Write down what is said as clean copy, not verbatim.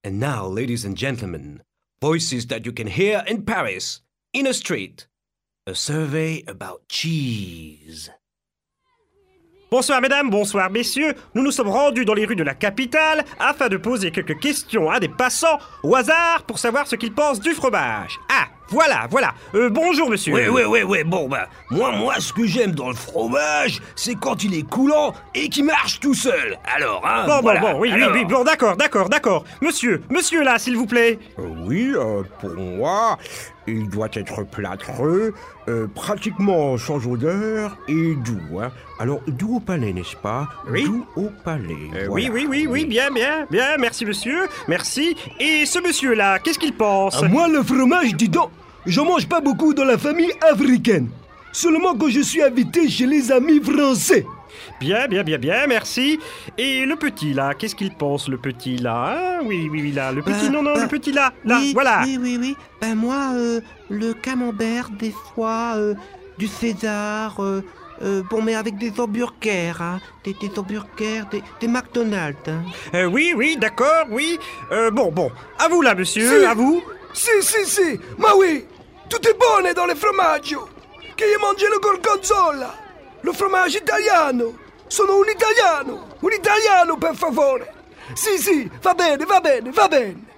And now, ladies and gentlemen, voices that you can hear in Paris, in a street. A survey about cheese. Bonsoir mesdames, bonsoir messieurs, nous nous sommes rendus dans les rues de la capitale afin de poser quelques questions à des passants au hasard pour savoir ce qu'ils pensent du fromage. Ah, voilà. Bonjour monsieur. Oui, bon, moi, ce que j'aime dans le fromage, c'est quand il est coulant et qu'il marche tout seul. Alors, Oui, d'accord. Monsieur là, s'il vous plaît. Pour moi, il doit être plâtreux, pratiquement sans odeur et doux. Alors, doux au palais, n'est-ce pas? Oui. Doux au palais. Oui, bien, merci monsieur, merci. Et ce monsieur là, qu'est-ce qu'il pense? Moi, le fromage, dis donc, j'en mange pas beaucoup dans la famille africaine. Seulement quand je suis invité chez les amis français. Bien, merci. Et le petit là, qu'est-ce qu'il pense le petit là? Oui, là, le petit, le petit là, oui, voilà. Oui. Moi, le camembert, des fois, du César, mais avec des hamburgers, des hamburgers, des McDonald's. Oui, d'accord, oui. Bon, à vous là, monsieur, Si. à vous. Si, ma oui, tout est bon dans le formaggio. Che io mangi le gorgonzola, lo formaggio italiano. Sono un italiano per favore. Sì, va bene.